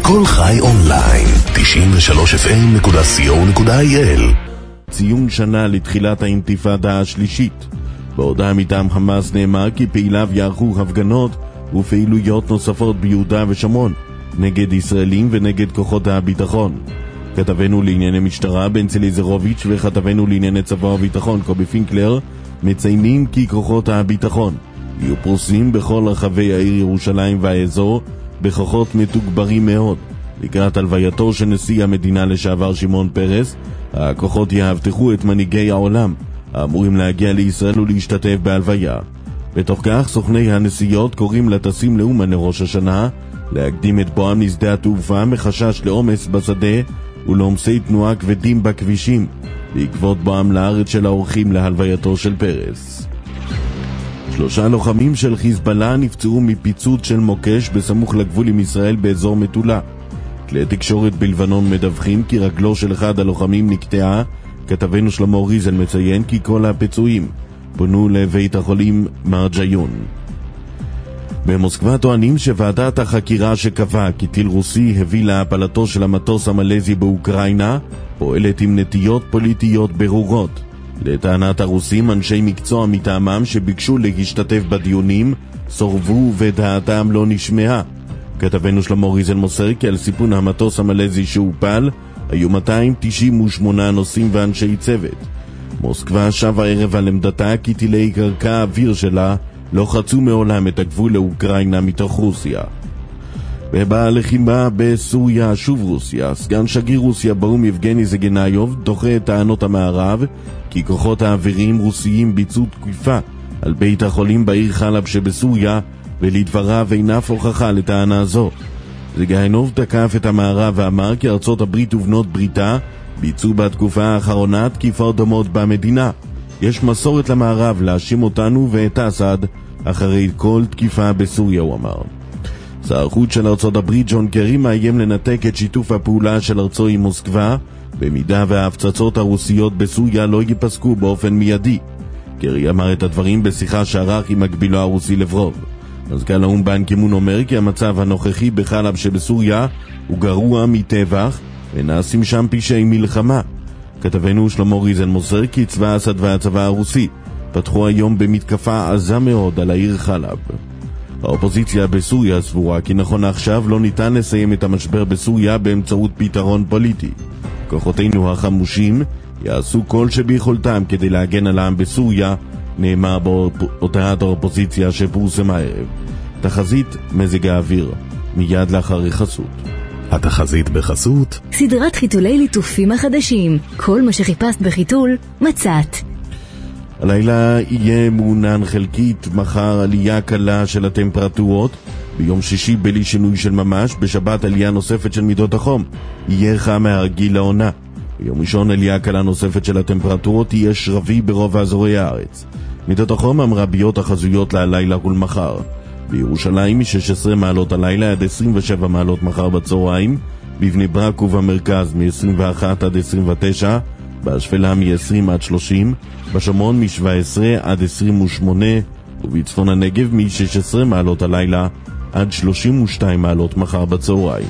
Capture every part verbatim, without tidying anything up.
כל חי אונליין, תשעים ושלוש אף אם נקודה סי או נקודה איי אל. ציון שנה לתחילת האינתיפאדה השלישית. בהודעה מטעם חמאס נאמר כי פעיליו יערכו הפגנות ופעילויות נוספות ביהודה ושומרון נגד ישראלים ונגד כוחות הביטחון. כתבנו לענייני משטרה בנצי ליזרוביץ' וכתבנו לענייני צבא וביטחון קובי פינקלר מציינים כי כוחות הביטחון יהיו פרוסים בכל רחבי העיר ירושלים והאזור בכוחות מתוגברים מאוד. לקראת הלווייתו של נשיא המדינה לשעבר שמעון פרס, הכוחות יאבטחו את מנהיגי העולם האמורים להגיע לישראל ולהשתתף בהלוויה. בתוך כך סוכני הנסיעות קוראים לטסים לאומן לראש השנה להקדים את בואם לשדה התעופה מחשש לעומס בשדה ולעומסי תנועה כבדים בכבישים בעקבות בואם לארץ של האורחים להלווייתו של פרס. שלושה לוחמים של חיזבאללה נפצעו מפיצוץ של מוקש בסמוך לגבול עם ישראל באזור מטולה. כלי תקשורת בלבנון מדווחים כי רגלו של אחד הלוחמים נקטעה. כתבנו שלמה ריזל מציין כי כל הפצועים פונו לבית החולים מרג'יון. במוסקבה טוענים שוועדת החקירה שקבעה כי טיל רוסי הביא להפלתו של המטוס המלזי באוקראינה פועלת עם נטיות פוליטיות ברורות. לטענת הרוסים, אנשי מקצוע מטעמם שביקשו להשתתף בדיונים סורבו ודעתם לא נשמעה. כתבנו שלמה ריזל מוסר כי על סיפון המטוס המלזי שהופל היו מאתיים תשעים ושמונה נוסעים ואנשי צוות. מוסקבה שבה ערב על עמדתה כי טילי קרקע האוויר שלה לא חצו מעולם את הגבול לאוקראינה מתוך רוסיה. בלחימה בסוריה שוב רוסיה, סגן שגריר רוסיה באו"ם יבגני זגנייוב דוחה את טענות המערב כי כוחות האוויריים רוסיים ביצעו תקיפה על בית החולים בעיר חלב שבסוריה, ולדבריו אין אף הוכחה לטענה זו. זגנייוב תקף את המערב ואמר כי ארצות הברית ובנות בריתה ביצעו בתקופה האחרונה תקיפות דומות במדינה. יש מסורת למערב להאשים אותנו ואת אסד אחרי כל תקיפה בסוריה, הוא אמר. שר החוץ של ארצות הברית ג'ון קרי מאיים לנתק את שיתוף הפעולה של ארצו עם מוסקבה במידה וההפצצות הרוסיות בסוריה לא ייפסקו באופן מיידי. קרי אמר את הדברים בשיחה שערך עם מקבילו הרוסי לברוב. מזכ"ל האו"ם באן קי מון אומר כי המצב הנוכחי בחלב שבסוריה הוא גרוע מטבח ונעשים שם פשעי מלחמה. כתבנו שלמה ריזל מוסר כי צבא אסד והצבא הרוסי פתחו היום במתקפה עזה מאוד על העיר חלב. האופוזיציה בסוריה סבורה כי נכון עכשיו לא ניתן לסיים את המשבר בסוריה באמצעות פתרון פוליטי. כוחותינו החמושים יעשו כל שביכולתם כדי להגן על העם בסוריה, נאמר בהודעת האופוזיציה שפורסמה הערב. תחזית מזג האוויר מיד לאחר חסות. התחזית בחסות סדרת חיתולי ליטופים החדשים, כל מה שחיפשת בחיתול מצאת. הלילה יהיה מעונן חלקית, מחר עלייה קלה של הטמפרטורות, ביום שישי בלי שינוי של ממש, בשבת עלייה נוספת של מידות החום, יהיה חם מהרגיל לעונה. ביום ראשון עלייה קלה נוספת של הטמפרטורות, יהיה שרבי ברוב אזורי הארץ. מידות החום המרביות החזויות להלילה ולמחר. בירושלים מ-שש עשרה מעלות הלילה עד עשרים ושבע מעלות מחר בצהריים, בבני ברק ובמרכז מ-עשרים ואחת עד עשרים ותשע, בשפלה מ-עשרים עד שלושים, בשומרון מ-שבע עשרה עד עשרים ושמונה, ובצפון הנגב מ-שש עשרה מעלות הלילה עד שלושים ושתיים מעלות מחר בצהריים.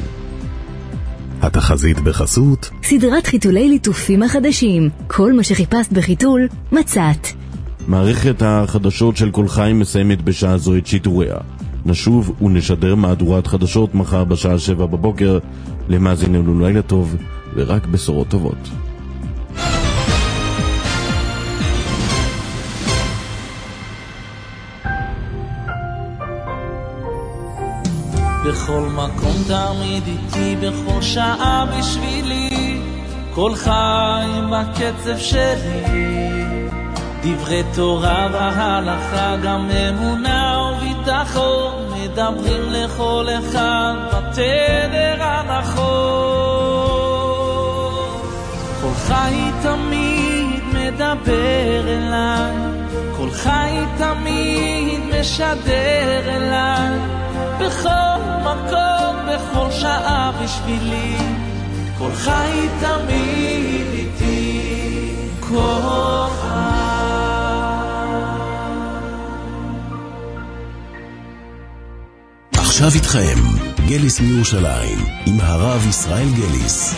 התחזית בחסות סדרת חיתולי ליטופים החדשים, כל מה שחיפשת בחיתול מצאת. מערכת החדשות של כל חי מסיימת בשעה זו את שידוריה. נשוב ונשדר מהדורת חדשות מחר בשעה שבע בבוקר. למאזיננו לילה טוב ורק בשורות טובות. בכל מקום תמיד איתי, בכל שעה בשבילי, כל חיים בקצב שלי, דברי תורה והלכה, גם אמונה וביטחון, מדברים לכל אחד בתדר הנכון. כל חי תמיד מדבר אליי, כל חי תמיד משדר אליי, בכל מקום, בכל שעה בשבילי, כל חי תמיד איתי, כל חי. עכשיו איתכם גליס מירושלים, עם הרב ישראל גליס.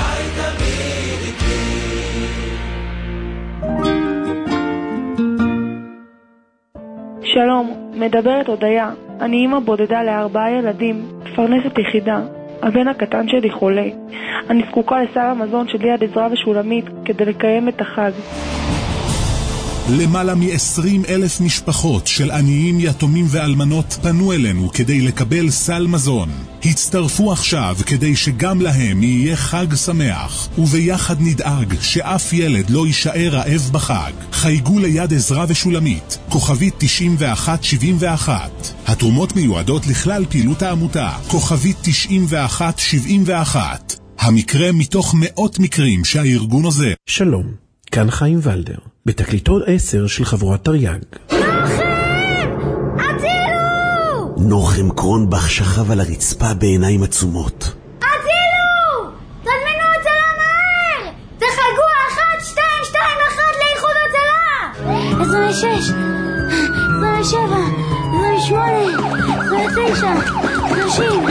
שלום, מדברת הודיה. אני אמא בודדה לארבעה ילדים, מפרנסת יחידה. הבן הקטן שלי חולה. אני זקוקה לסל המזון של יד עזרא ושולמית כדי לקיים את החג. למעלה מ-עשרים אלף משפחות של עניים, יתומים ואלמנות פנו אלינו כדי לקבל סל מזון. הצטרפו עכשיו כדי שגם להם יהיה חג שמח, וביחד נדאג שאף ילד לא יישאר רעב בחג. חייגו ליד עזרא ושולמית, כוכבית תשעים ואחת שבעים ואחת. התרומות מיועדות לכלל פעילות העמותה, כוכבית תשעים ואחת שבעים ואחת. המקרה מתוך מאות מקרים שהארגון עוזר. שלום, כאן חיים ולדר, בתקליטון עשר של חבורת תרי"ג. נוחם! עתילו! נוחם קרונבך שכב על הרצפה בעיניים עצומות. עתילו! תזמינו הצלה מהר! תחלקו אחת, שתיים, שתיים, אחת לאיחוד הצלה! עשרים ושש, עשרים ושבע, עשרים ושמונה, עשרים ותשע, שלושים.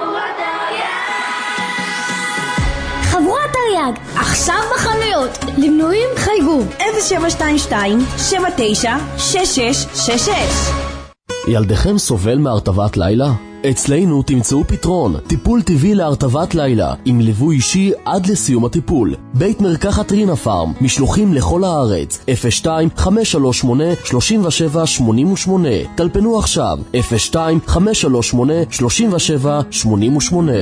חבורת תרי"ג, עכשיו בחנויות. למנויים חייגו אפס שבע שתיים שתיים שבע תשע שש שש שש שש. ילדכם סובל מהרטבת לילה? אצלנו תמצאו פתרון, טיפול טבעי להרטבת לילה, עם ליווי אישי עד לסיום הטיפול. בית מרקחת רינה פארם, משלוחים לכל הארץ, אפס שתיים חמש שלוש שמונה שלושים ושבע שמונים ושמונה. טלפנו עכשיו, אפס שתיים חמש שלוש שמונה שלושים ושבע שמונים ושמונה.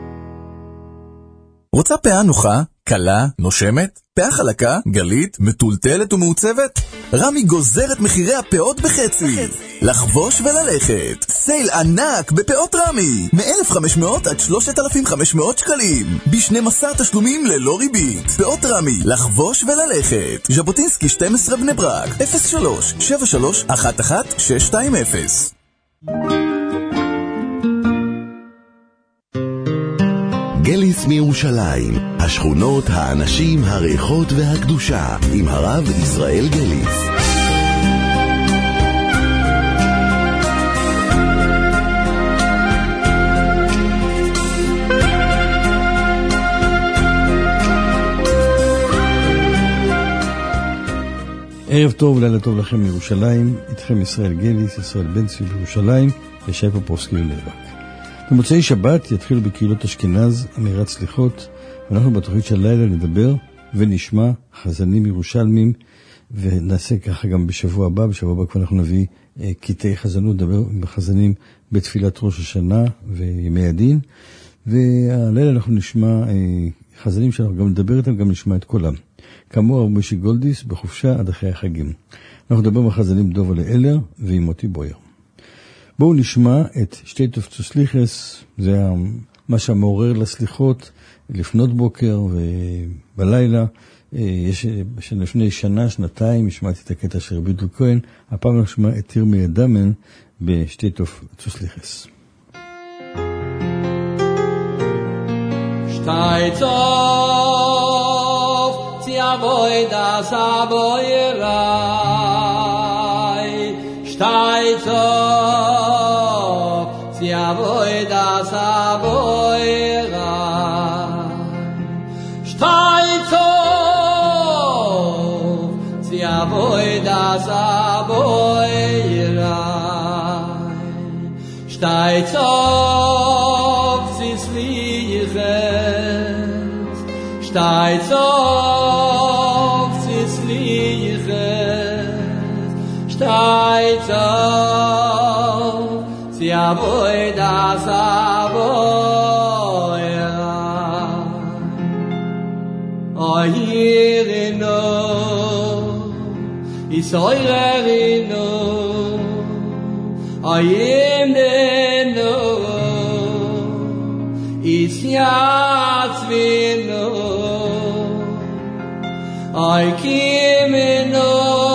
רוצה פאה נוחה, קלה, נושמת, פאה חלקה, גלית, מטולטלת ומעוצבת? רמי גוזר את מחירי הפאות בחצי. לחבוש וללכת. סייל ענק בפאות רמי. מ-אלף וחמש מאות עד שלושת אלפים וחמש מאות שקלים. ב-שנים עשר תשלומים ללא ריבית. פאות רמי, לחבוש וללכת. ז'בוטינסקי שתים עשרה בני ברק. אפס שלוש שבע שלוש אחת אחת שש שתיים אפס. גליס מירושלים, השכונות, האנשים, הריחות והקדושה, עם הרב ישראל גליס. ערב טוב, לילה טוב לכם מירושלים, איתכם ישראל גליס, ישראל בן צבי בירושלים, ושי פופובסקי ללבק. במוצאי שבת יתחילו בקהילות אשכנז אמירת סליחות, ואנחנו בתוכנית של לילה נדבר ונשמע חזנים ירושלמים, ונעשה ככה גם בשבוע הבא. בשבוע הבא כבר אנחנו נביא אה, קטעי חזנות, נדבר עם החזנים בתפילת ראש השנה וימי הדין, והלילה אנחנו נשמע אה, חזנים שאנחנו גם נדבר איתם, גם נשמע את קולם. כאמור, הרב משה גולדיס בחופשה עד אחרי החגים. אנחנו נדבר עם החזנים דובה לאלר ועם מוטי בויר. בואו נשמע את שטייטוף צו סליחס, זה מה שמעורר לסליחות לפנות בוקר ובלילה. יש לפני שנה, שנתיים, השמעתי את הקטע של רבי דוד כהן, הפעם נשמע את תרמי הדמן בשטייטוף צו סליחס. שטייטוף ציאבוי דאס אבויראי, שטייטוף Ja voy da saboira Shtaito Ja voy da saboira Shtaito Zisliches Shtaito Zisliches Shtaito Ja voy da saboira Oirino Isoirino Oyimdeno Isyatsvino Oikimino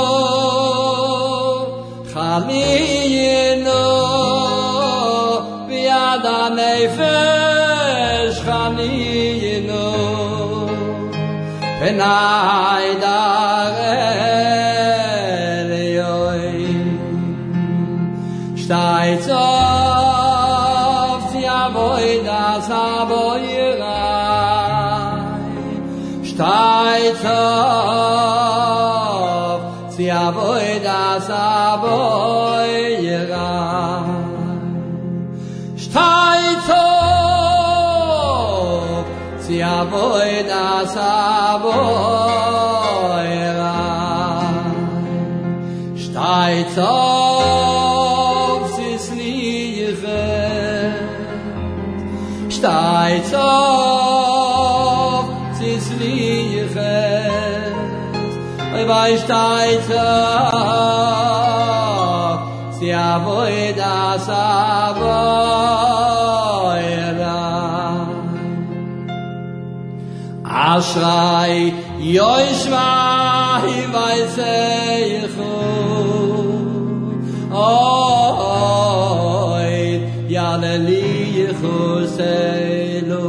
Chaliyino da nefesh khaniyno penay darelyoy shtaytov tsiavo Steigt auf, sie aboi das aboi rein. Steigt auf, sie aboi das aboi rein. Steigt auf, sie ist liefert. Steigt auf, sie ist liefert. Oi bei steigt auf, sie aboi das aboi rein. Aschrei, Yoshua, hi weiß ich oi, yaleli chuselu.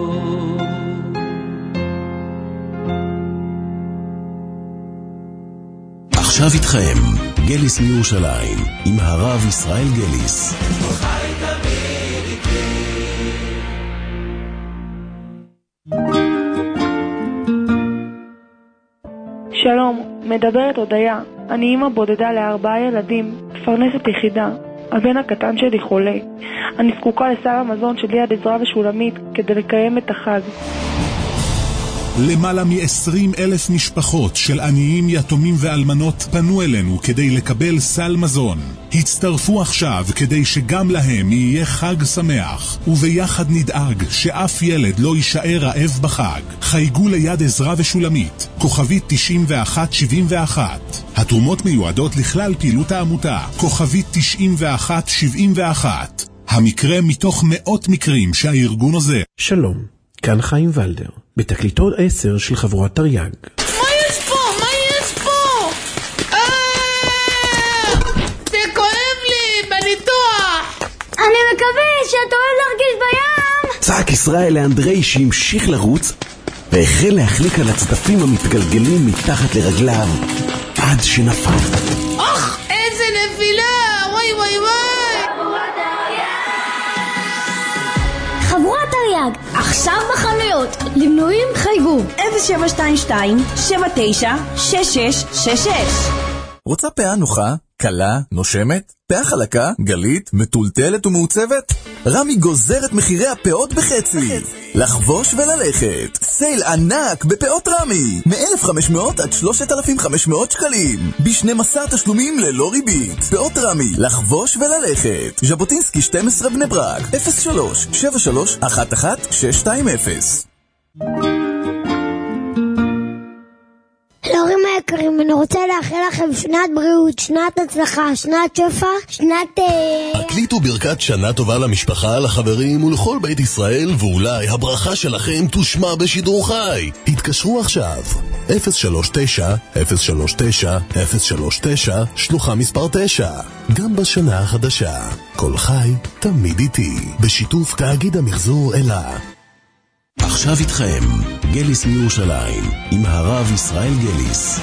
עכשיו איתכם, גליס מירושלים, עם הרב ישראל גליס. שלום, מדברת הודיה. אני אמא בודדה לארבעה ילדים, מפרנסת יחידה. הבן הקטן שלי חולה. אני זקוקה לסל המזון של יד עזרא ושולמית כדי לקיים את החג. למעלה מ-עשרים אלף משפחות של עניים, יתומים ואלמנות פנו אלינו כדי לקבל סל מזון. הצטרפו עכשיו כדי שגם להם יהיה חג שמח, וביחד נדאג שאף ילד לא יישאר רעב בחג. חייגו ליד עזרא ושולמית, כוכבית תשעים ואחת שבעים ואחת. התרומות מיועדות לכלל פעילות העמותה, כוכבית תשעים ואחת שבעים ואחת. המקרה מתוך מאות מקרים שהארגון עוזר. שלום, כאן חיים ולדר, בתקליטות עשר של חבורת תרי"ג. מה יש פה? מה יש פה? זה כואב לי בניתוח. אני מקווה שאתה אוהב להרגיש בים. צעק ישראל לאנדרי שהמשיך לרוץ והחל להחליק על הצדפים המתגלגלים מתחת לרגליו עד שנפל. אוח, איזה נפילה! וואי וואי וואי! חבורת תרי"ג, עכשיו בחנויות. למנויים חייגו אפס שבע שתיים שתיים שבע תשע שש שש שש שש. רוצה פאה נוחה, קלה, נושמת, פאה חלקה, גלית, מטולטלת ומעוצבת? רמי גוזר את מחירי הפאות בחצי. לחבוש וללכת. סייל ענק בפאות רמי. מ-אלף וחמש מאות עד שלושת אלפים וחמש מאות שקלים. ב-שנים עשר תשלומים ללא ריבית. פאות רמי. לחבוש וללכת. ז'בוטינסקי שתים עשרה בני ברק. אפס שלוש שבע שלוש אחת אחת שש שתיים אפס. להורים היקרים, אני רוצה לאחל לכם שנת בריאות, שנת הצלחה, שנת שפע, שנת... הקליטו ברכת שנה טובה למשפחה, לחברים ולכל בית ישראל, ואולי הברכה שלכם תושמע בשידור חי. התקשרו עכשיו אפס שלוש תשע אפס שלוש תשע אפס שלוש תשע שלוחה מספר תשע. גם בשנה החדשה כל חי תמיד איתי, בשיתוף תאגיד המחזור אלה. עכשיו איתכם, גליס מירושלים, עם הרב ישראל גליס.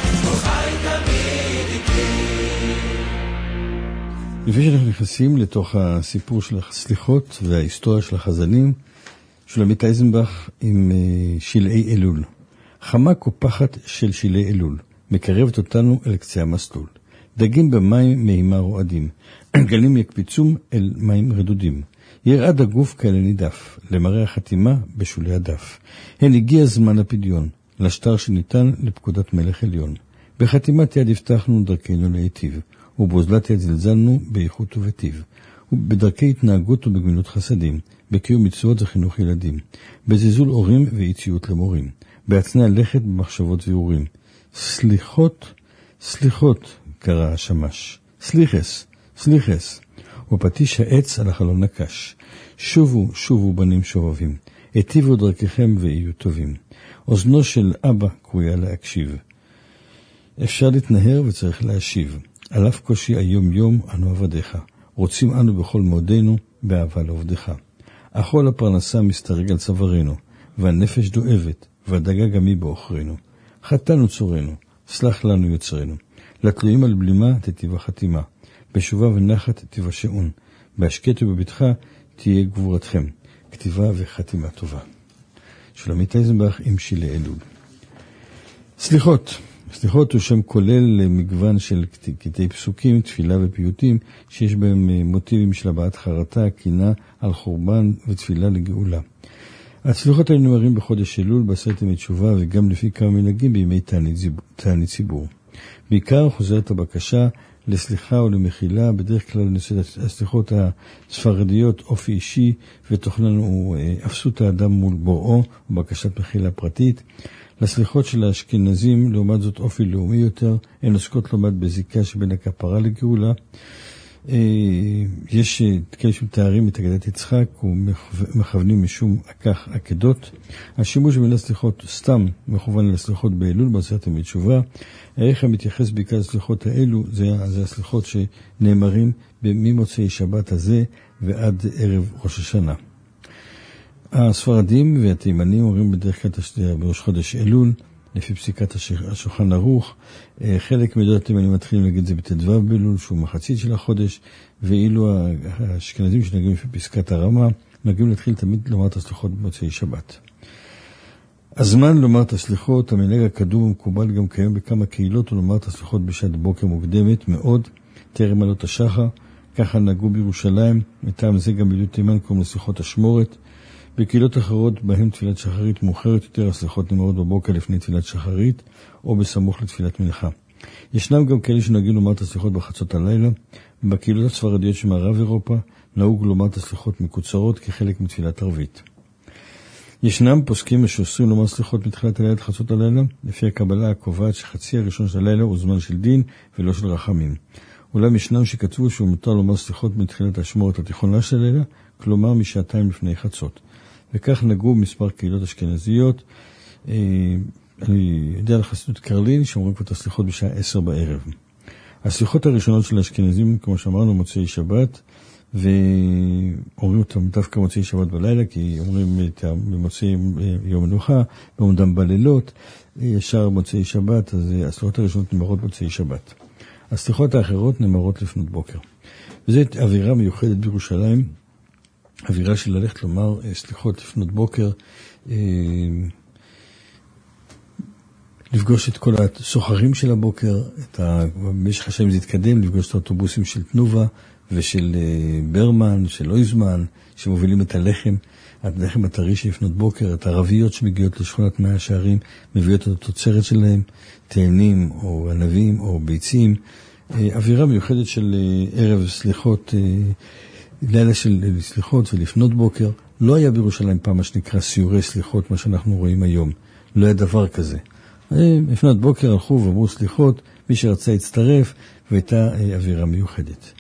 לפני שאנחנו נכנסים לתוך הסיפור של הסליחות וההיסטוריה של החזנים, שולמית אייזנבך עם שלעי אלול. חמה קופחת של שלעי אלול, מקרבת אותנו אל קצה המסלול. דגים במים מימה רועדים, גלים יקפיצום אל מים רדודים. ירעד הגוף כאלה נידף, למראה החתימה בשולי הדף. הן הגיע זמן הפדיון, לשטר שניתן לפקודת מלך עליון. בחתימת יד הבטחנו דרכנו להיטיב, ובאוזלת יד זלזלנו באיכות ובטיב. ובדרכי התנהגות ובגמילות חסדים, בקיום מצוות וחינוך ילדים, בזיזול הורים ואיציות למורים, בהצנע לכת במחשבות ויורים. סליחות, סליחות, קרא השמש. סליחס, סליחס. ופטיש העץ על החלון נקש. שובו, שובו בנים שובבים, היטיבו דרככם ויהיו טובים. אוזנו של אבא קרויה להקשיב. אפשר להתנהר וצריך להשיב. על אף קושי היום יום אנו עבדיך, רוצים אנו בכל מועדנו באהבה לעובדיך. אכול הפרנסה מסתרג על צווארנו, והנפש דואבת, והדגה גם היא באוכרנו. חטאנו צורנו, סלח לנו יוצרנו. לתלויים על בלימה תטיבה חתימה, בשובה ונחת תיוושעון, בהשקט ובביטחה תהיה גבורתכם. כתיבה וחתימה טובה. שלומית אייזנבך עם שילי אלול. סליחות. סליחות הוא שם כולל למגוון של קטעי פסוקים, תפילה ופיוטים, שיש בהם מוטיבים של הבעת חרטה, קינה על חורבן ותפילה לגאולה. הסליחות האלה נאמרים בחודש אלול, בעשרת ימי תשובה, וגם לפי כמה מנהגים בימי תענית ציבור. בעיקר חוזרת הבקשה לסליחה או למחילה, בדרך כלל נושא הסליחות הספרדיות, אופי אישי, ותוכנן הוא אפסות האדם מול בוראו, ובקשת מחילה פרטית. לסליחות של האשכנזים, לעומת זאת אופי לאומי יותר, הן עוסקות לעומת בזיקה שבין הכפרה לגאולה. יש כאלה שמתארים את אגדת יצחק ומכוונים משום כך עקדות. השימוש במילה סליחות סתם מכוון לסליחות באלול בעשרת ימי תשובה. הערך המתייחס בעיקר לסליחות האלו זה, זה הסליחות שנאמרים ממוצאי שבת הזה ועד ערב ראש השנה. הספרדים והתימנים אומרים בדרך כלל בראש חודש אלול, לפי פסיקת השולחן ערוך. חלק מדעות התימנים מתחילים להגיד זה בט"ו באלול, שהוא מחצית של החודש, ואילו האשכנזים שנגיעים לפי פסקת הרמה, נגיעים להתחיל תמיד לומר את הסליחות במוצאי שבת. הזמן לומר את הסליחות, המנהג הקדום ומקובל גם קיים בכמה קהילות, ולומר את הסליחות בשעת בוקר מוקדמת מאוד, טרם עלות השחר. ככה נהגו בירושלים, מטעם זה גם בילות תימן קוראים לסליחות השמורת. בקהילות אחרות בהם תפילת שחרית מאוחרת יותר, הסליחות נאמרות בבוקר לפני תפילת שחרית או בסמוך לתפילת מנחה. ישנם גם כאלה שנהגים לומר את הסליחות בחצות הלילה. בקהילות הספרדיות של מערב אירופה נהוג לומר את הסליחות מקוצרות כחלק מתפילת ערבית. ישנם פוסקים שאוסרים לומר סליחות מתחילת הלילה עד חצות הלילה, לפי הקבלה הקובעת שחצי הראשון של הלילה הוא זמן של דין ולא של רחמים. אולם ישנם שכתבו שהוא מותר לומר סליחות מתחילת השמורת התיכונה של הלילה, כלומר משעתיים לפני חצות. וכך נגעו מספר קהילות אשכנזיות. אני יודע על חסידות קרלין שאומרים כבר את הסליחות בשעה עשר בערב. הסליחות הראשונות של האשכנזים, כמו שאמרנו, מוצאי שבת, ואומרים אותם דווקא מוצאי שבת בלילה, כי אומרים במוצאי יום מנוחה, בעומדם בלילות, ישר מוצאי שבת, אז הסליחות הראשונות נאמרות מוצאי שבת. הסליחות האחרות נאמרות לפנות בוקר. וזאת אווירה מיוחדת בירושלים, אווירה של ללכת לומר סליחות לפנות בוקר, לפגוש את כל הסוחרים של הבוקר, את ה... במשך השנים זה התקדם, לפגוש את האוטובוסים של תנובה ושל ברמן, של אויזמן, שמובילים את הלחם, את הלחם הטרי שלפנות בוקר, את הערביות שמגיעות לשכונת מאה השערים, מביאות את התוצרת שלהם, תאנים או ענבים או ביצים, אווירה מיוחדת של ערב סליחות, לילה של סליחות ולפנות בוקר. לא היה בירושלים פעם מה שנקרא סיורי סליחות, מה שאנחנו רואים היום. לא היה דבר כזה. לפנות בוקר הלכו ואמרו סליחות, מי שרצה הצטרף, והייתה אווירה מיוחדת.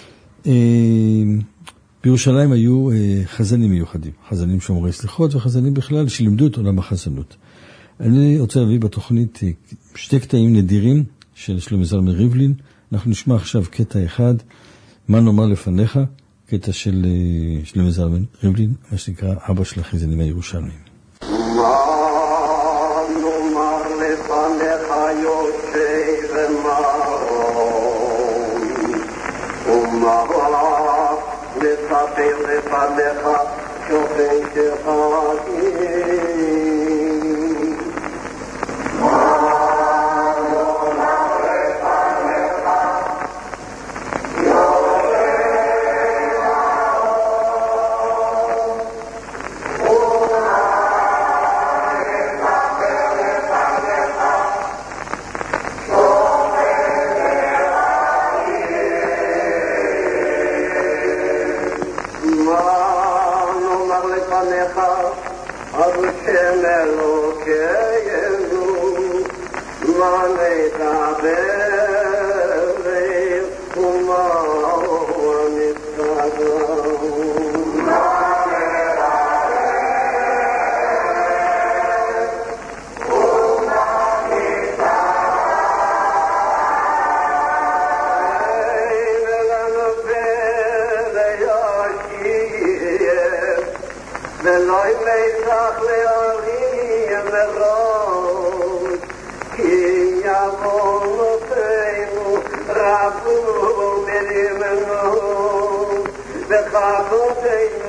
בירושלים היו חזנים מיוחדים, חזנים שומרי סליחות וחזנים בכלל שלימדו את עולם החזנות. אני רוצה להביא בתוכנית שתי קטעים נדירים של שלמה זלמן ריבלין. אנחנו נשמע עכשיו קטע אחד, מה נאמר לפניך, קטע של שלמה זלמן ריבלין, מה שנקרא אבא של החזנים הירושלמים. מה נאמר לפניך יושב ומרום, ומה לספר לפניך שופט שחקים. Thank you.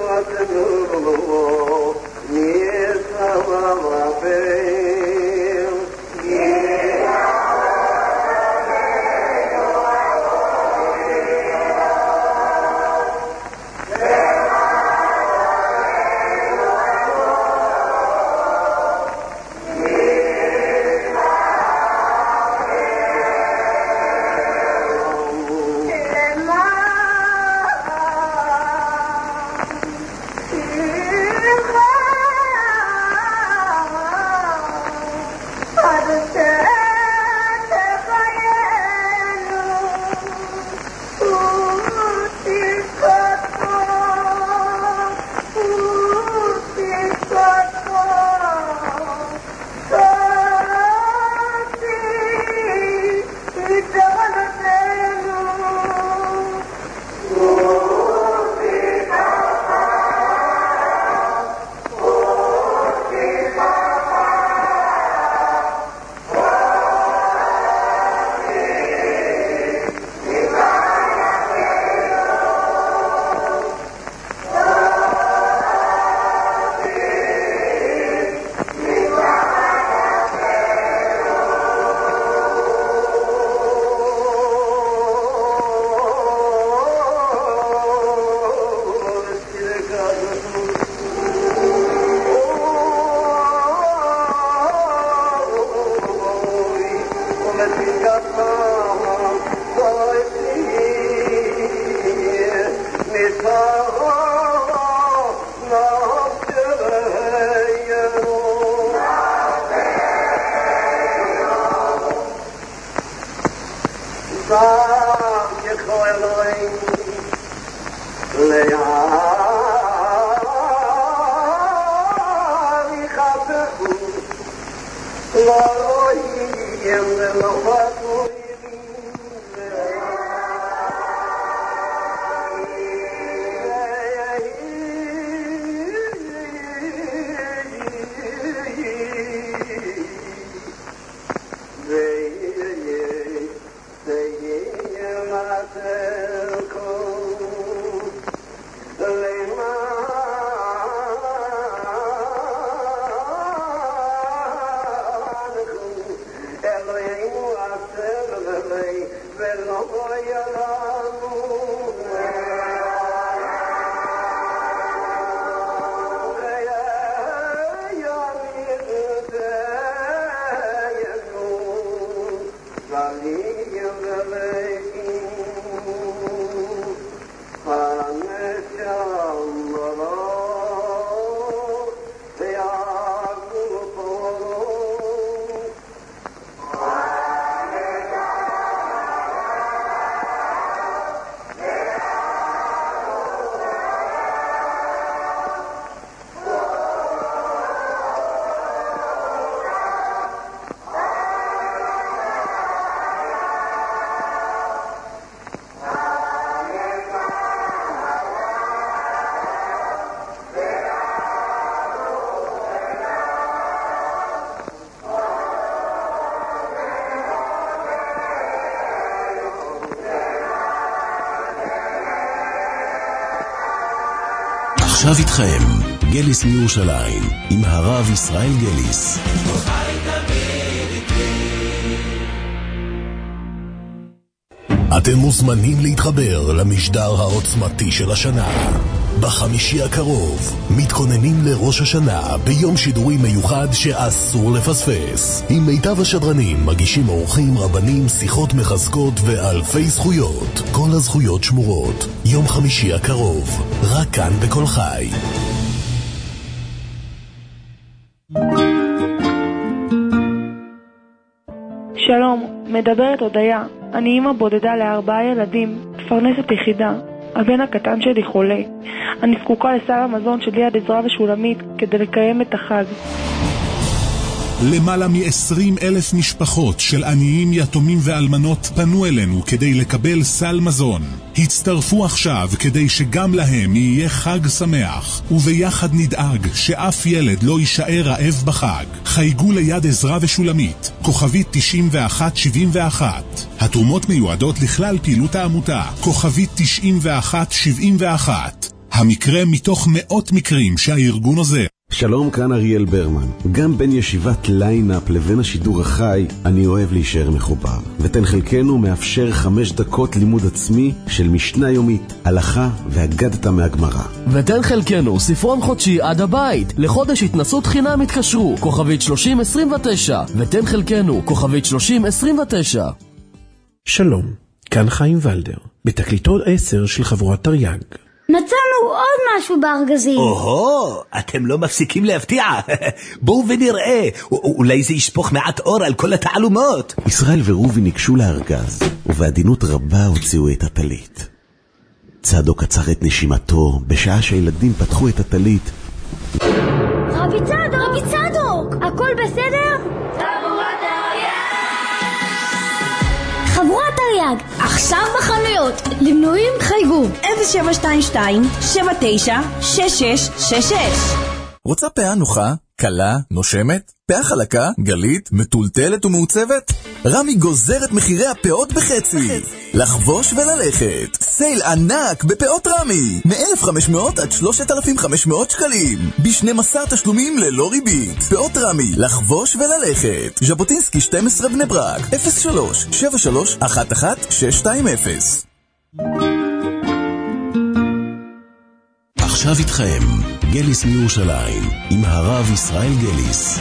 עכשיו איתכם, גליס מירושלים, עם הרב ישראל גליס. אתם מוזמנים להתחבר למשדר העוצמתי של השנה. בחמישי הקרוב, מתכוננים לראש השנה ביום שידורי מיוחד שאסור לפספס. עם מיטב השדרנים מגישים אורחים, רבנים, שיחות מחזקות ואלפי זכויות. כל הזכויות שמורות. יום חמישי הקרוב, רק כאן בכל חי. שלום, מדברת הודיה. אני אימא בודדה לארבעה ילדים, מפרנסת יחידה. הבן הקטן שלי חולה. אני זקוקה לסל המזון של יד עזרא ושולמית כדי לקיים את החג. למעלה מ-עשרים אלף משפחות של עניים, יתומים ואלמנות פנו אלינו כדי לקבל סל מזון. הצטרפו עכשיו כדי שגם להם יהיה חג שמח, וביחד נדאג שאף ילד לא יישאר רעב בחג. חייגו ליד עזרא ושולמית, כוכבית תשעים ואחת שבעים ואחת. התרומות מיועדות לכלל פעילות העמותה, כוכבית תשעים ואחת שבעים ואחת. המקרה מתוך מאות מקרים שהארגון עוזר. שלום, כאן אריאל ברמן. גם בין ישיבת ליינאפ לבין השידור החי, אני אוהב להישאר מחובר. ותן חלקנו מאפשר חמש דקות לימוד עצמי של משנה יומית, הלכה והגדתה מהגמרא. ותן חלקנו ספרון חודשי עד הבית. לחודש התנסות חינם התקשרו, כוכבית שלושים עשרים ותשע. ותן חלקנו, כוכבית שלושים עשרים ותשע. שלום, כאן חיים ולדר, בתקליטות עשר של חבורת תרי"ג. מצאנו עוד משהו בארגזים. או-הו, אתם לא מפסיקים להפתיע. בואו ונראה, אולי זה ישפוך מעט אור על כל התעלומות. ישראל ורובי ניגשו לארגז, ובעדינות רבה הוציאו את הטלית. צדוק עצר את נשימתו, בשעה שהילדים פתחו את הטלית. רבי צדוק! רבי צדוק! הכל בסדר? חבורת תרי"ג! חבורת תרי"ג, עכשיו בחנויות. למנויים חייגו אפס שבע שתיים שתיים שבע תשע שש שש שש שש. רוצה פאה נוחה, קלה, נושמת, פאה חלקה, גלית, מטולטלת ומעוצבת? רמי גוזר את מחירי הפאות בחצי. לחבוש וללכת. סייל ענק בפאות רמי. מ-אלף וחמש מאות עד שלושת אלפים וחמש מאות שקלים. ב-שנים עשר תשלומים ללא ריבית. פאות רמי. לחבוש וללכת. ז'בוטינסקי שתים עשרה בני ברק. אפס שלוש שבע שלוש אחת אחת שש שתיים אפס. עכשיו איתכם, גליס מירושלים, עם הרב ישראל גליס.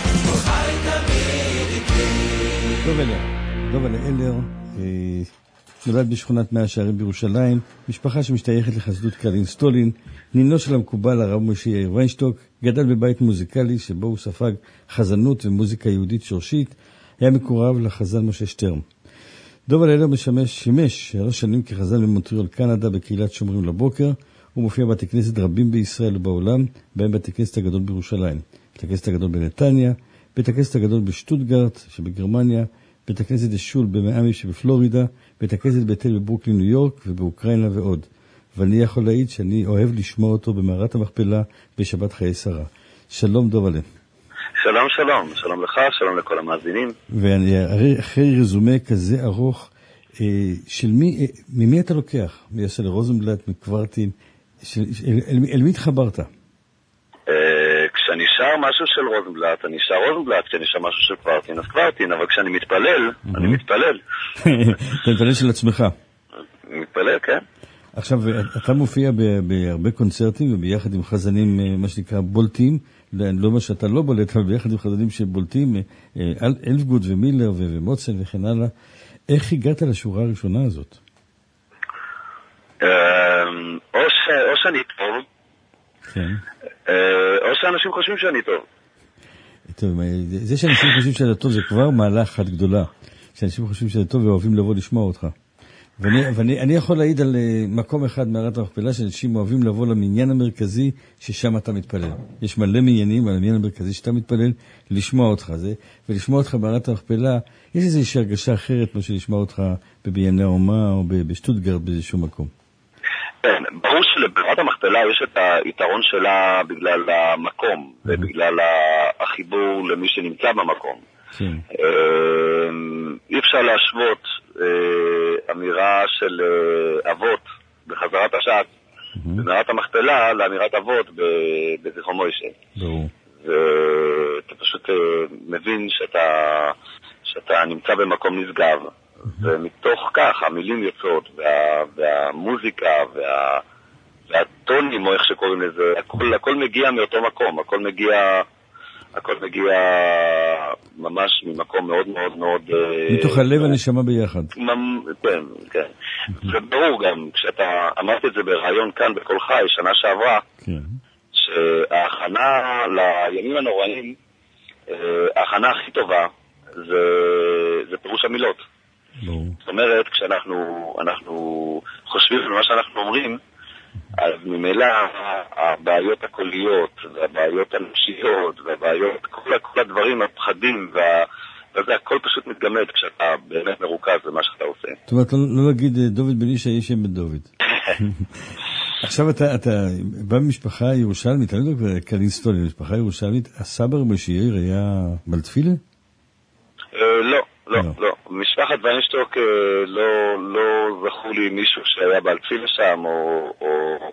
דוב אלה אלר, נולד בשכונת מאה שערים בירושלים, משפחה שמשתייכת לחסידות קרלין סטולין, נינו של המקובל הרב משה יאיר ויינשטוק, גדל בבית מוזיקלי שבו הוא ספג חזנות ומוזיקה יהודית שורשית, היה מקורב לחזן משה שטרן. דוב אלה אלר משמש, שימש שלוש שנים כחזן במונטריאול קנדה בקהילת שומרים לבוקר, הוא מופיע בתי כנסת רבים בישראל ובעולם, בהם בית הכנסת הגדול בירושלים, בית הכנסת הגדול בנתניה, בית הכנסת הגדול בשטוטגרט שבגרמניה, בית הכנסת אשול במיאמי שבפלורידה, בית הכנסת בתל בברוקלין ניו יורק ובאוקראינה ועוד. ואני יכול להעיד שאני אוהב לשמוע אותו במערת המכפלה בשבת חיי שרה. שלום דובלה. שלום שלום, שלום לך, שלום לכל המאזינים. ואני אחרי רזומה כזה ארוך, של מי, ממי אתה לוקח? מיוסל רוזנבלט, מקוורטין, של, אל, אל, אל מי התחברת? כשאני שר משהו של רוזנבלט, אני שר רוזנבלט, כשאני שר משהו של קוורטין, אז קוורטין, אבל כשאני מתפלל, אני מתפלל. אתה מתפלל של עצמך? מתפלל, כן. עכשיו, אתה מופיע בהרבה קונצרטים, וביחד עם חזנים, מה שנקרא, בולטים, לא מה שאתה לא בולט, אבל ביחד עם חזנים שבולטים, אלפגוד ומילר ומוצן וכן הלאה. איך הגעת לשורה הראשונה הזאת? או שאני טוב, או שאנשים חושבים שאני טוב. טוב, זה שאנשים חושבים שאתה טוב זה כבר מעלה אחת גדולה. שאנשים חושבים שאתה טוב ואוהבים לבוא לשמוע אותך. ואני יכול להעיד על מקום אחד מערת המכפלה שאנשים אוהבים לבוא למניין המרכזי ששם אתה מתפלל. יש מלא מניינים על המניין המרכזי שאתה מתפלל לשמוע אותך. ולשמוע אותך מערת המכפלה, יש איזושהי הרגשה אחרת מה שלשמוע אותך בבנייני האומה או בשטוטגרט באיזשהו מקום. כן, ברור שלמערת המכפלה יש את היתרון שלה בגלל המקום ובגלל החיבור למי שנמצא במקום. אי אפשר להשוות אמירה של אבות בחזרת השעת במערת המכפלה לאמירת אבות בזכרו מוישה. ואתה פשוט מבין שאתה שאתה נמצא במקום נשגב, ומתוך כך המילים יוצאות והמוזיקה והטונים או איך שקוראים לזה, הכל מגיע מאותו מקום, הכל מגיע הכל מגיע ממש ממקום מאוד מאוד מאוד... מתוך הלב הנשמה ביחד. כן, כן. זה ברור גם, כשאתה אמרת את זה ברעיון כאן בכל חי, שנה שעברה, שההכנה לימים הנוראים, ההכנה הכי טובה, זה פירוש המילות. זאת אומרת, כשאנחנו חושבים על מה שאנחנו אומרים, אז ממילא הבעיות הקוליות והבעיות הנפשיות והבעיות, כל, כל הדברים, הפחדים וזה הכל פשוט מתגמד כשאתה באמת מרוכז במה שאתה עושה. זאת אומרת, לא, לא להגיד דוד בן איש האיש שם בן דוד. עכשיו אתה, אתה בא ממשפחה ירושלמית, אני לא יודע, קרלין סטולין, משפחה ירושלמית, הסבא רבי שיעיר היה בלתפילה? לא, לא, לא. משפחת ויינשטוק לא, לא זכו לי מישהו שהיה בלתפילה שם, או, או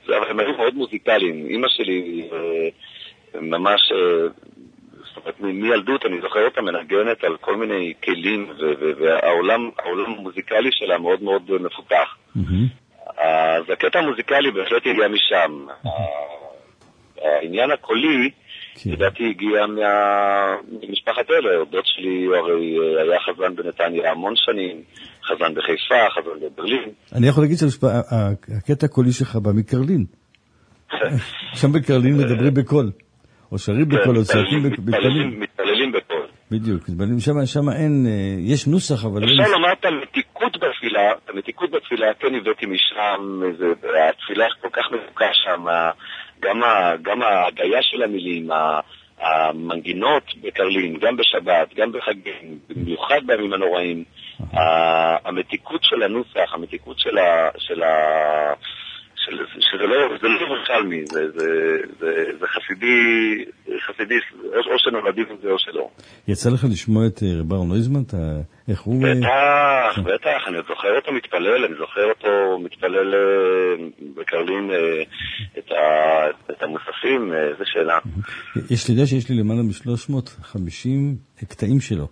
אבל הם היו מאוד מוזיקליים. אמא שלי ממש, זאת אומרת, מילדות אני זוכר אותה מנגנת על כל מיני כלים, והעולם המוזיקלי שלה מאוד מאוד מפותח. אז הקטע המוזיקלי בהחלט הגיע משם. העניין הקולי, לדעתי הגיע ממשפחת אלה. דוד שלי הרי היה חזן בנתניה המון שנים, חזן בחיפה, חזן בברלין. אני יכול להגיד שהקטע הקולי שלך בא מקרלין. שם בקרלין מדברים בקול, או שרים בקול, או צועקים בקולים. מתפללים בקול. בדיוק, שם אין, יש נוסח, אבל... אפשר לומר את המתיקות בתפילה, את המתיקות בתפילה, כן הבאתי משם, התפילה כל כך מבוקה שם, גם ההגיה של המילים, המנגינות בקרלין, גם בשבת, גם בחגים, במיוחד בימים הנוראים, המתיקות של הנוסח, המתיקות של ה... שזה לא, זה לא ירושלמי, זה חסידי, חסידי, או שנולדים עם זה או שלא. יצא לך לשמוע את רב אהרון נויזמן? איך הוא... בטח, בטח, אני זוכר אותו מתפלל, אני זוכר אותו מתפלל בקרלין את המוספים, איזה שאלה. יש לי דעה שיש לי למעלה מ-שלוש מאות וחמישים קטעים שלו,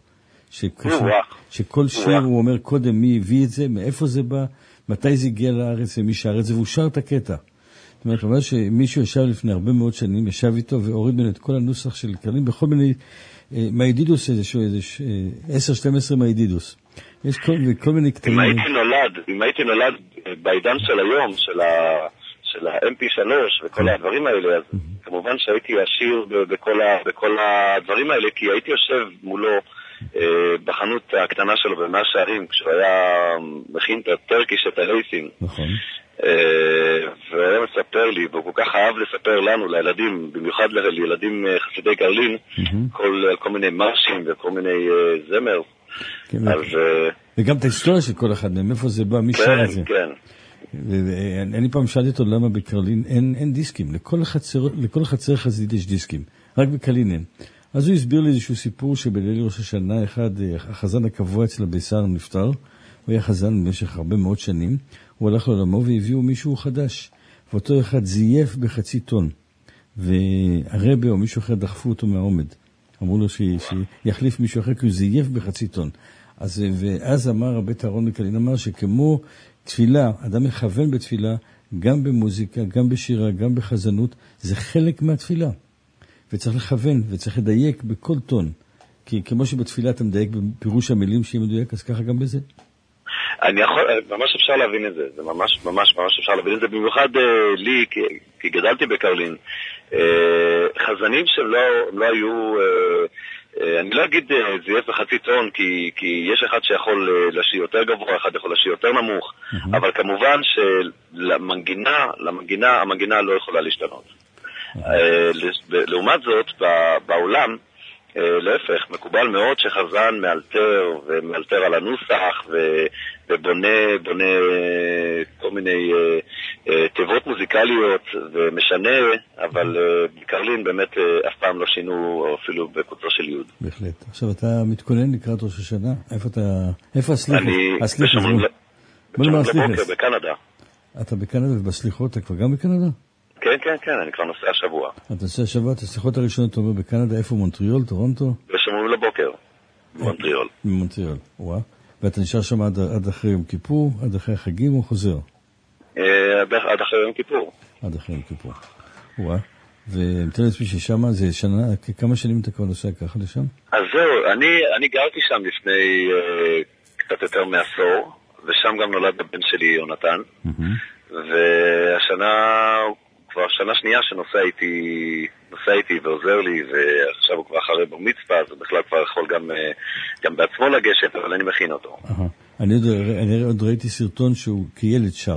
שכל שיר הוא אומר קודם מי הביא את זה, מאיפה זה בא, מתי זה הגיע לארץ ומי שר את זה, והוא שר את הקטע. זאת אומרת, אומר שמישהו ישב לפני הרבה מאוד שנים, ישב איתו והוריד בין את כל הנוסח של קרלין, בכל מיני, מהידידוס איזשהו, איזשהו, עשר שתים עשרה מהידידוס. יש כל, כל מיני קטעים. אם הייתי נולד, אם הייתי נולד בעידן של היום, של ה... של ה-אם פי שלוש וכל הדברים האלה, אז כמובן שהייתי עשיר בכל, ה, בכל הדברים האלה, כי הייתי יושב מולו אה, בחנות הקטנה שלו במאה שערים, כשהוא היה מכין את הטרקיש, את הרייסים. נכון. אה, והיה מספר לי, והוא כל כך אהב לספר לנו, לילדים, במיוחד לילדים חסידי קרלין, כל, כל מיני מרשים וכל מיני אה, זמר. כן, אז... אה, וגם את ההיסטוריה של כל אחד מהם, איפה זה בא, מי שר את זה. כן, כן. אני פעם שאלתי אותו למה בקרלין אין, אין דיסקים, לכל חצר, לכל חצר חסידית יש דיסקים, רק בקרלין אין. אז הוא הסביר לי איזשהו סיפור שבליל ראש השנה אחד, החזן הקבוע אצל הביסר נפטר, הוא היה חזן במשך הרבה מאוד שנים, הוא הלך לעולמו והביאו מישהו חדש, ואותו אחד זייף בחצי טון, והרבא או מישהו אחר דחפו אותו מהעומד, אמרו לו שיחליף מישהו אחר כי הוא זייף בחצי טון. אז, ואז אמר הבית אהרון בקרלין, אמר שכמו תפילה, אדם מכוון בתפילה, גם במוזיקה, גם בשירה, גם בחזנות, זה חלק מהתפילה. וצריך לכוון, וצריך לדייק בכל טון. כי כמו שבתפילה אתה מדייק בפירוש המילים שהיא מדויק, אז ככה גם בזה. אני יכול, ממש אפשר להבין את זה. זה ממש, ממש, ממש אפשר להבין את זה. במיוחד אה, לי, כי, כי גדלתי בקרלין. אה, חזנים שהם לא, לא היו... אה, אני לא אגיד זייף בחצי טון, כי, כי יש אחד שיכול לשיר יותר גבוה, אחד יכול לשיר יותר נמוך, mm-hmm. אבל כמובן שלמנגינה, למנגינה, המנגינה לא יכולה להשתנות. Mm-hmm. לעומת זאת, בעולם, להפך, מקובל מאוד שחזן מאלתר, ומאלתר על הנוסח, ובונה בונה כל מיני תיבות מוזיקליות, ומשנה, אבל בקרלין באמת אף פעם לא שינו אפילו בקוצר של יוד. בהחלט. עכשיו אתה מתכונן לקראת ראש השנה? איפה אתה... איפה הסליחות? אני בשמון לבוקר בקנדה. אתה בקנדה ובסליחות, אתה כבר גם בקנדה? כן, כן, כן, אני כבר נוסע השבוע. אתה נוסע השבוע, את הסליחות הראשונות אתה אומר בקנדה, איפה מונטריול, טורונטו? בשמון לבוקר, במונטריול. במונטריול, וואה. ואתה נשאר שם עד, עד אחרי יום כיפור, עד אחרי החגים או חוזר? עד אחרי יום כיפור. עד אחרי יום כיפור, וואה. ומתן לעצמי ששם זה שנה, כמה שנים אתה כבר נוסע ככה לשם? אז זהו, אני, אני גרתי שם לפני uh, קצת יותר מעשור, ושם גם נולד הבן שלי יונתן, mm-hmm. והשנה, כבר שנה שנייה שנוסע איתי, נוסע איתי ועוזר לי, ועכשיו הוא כבר אחרי בר מצווה, אז הוא בכלל כבר יכול גם, גם בעצמו לגשת, אבל אני מכין אותו. Uh-huh. אני, עוד, אני עוד ראיתי סרטון שהוא כילד שר.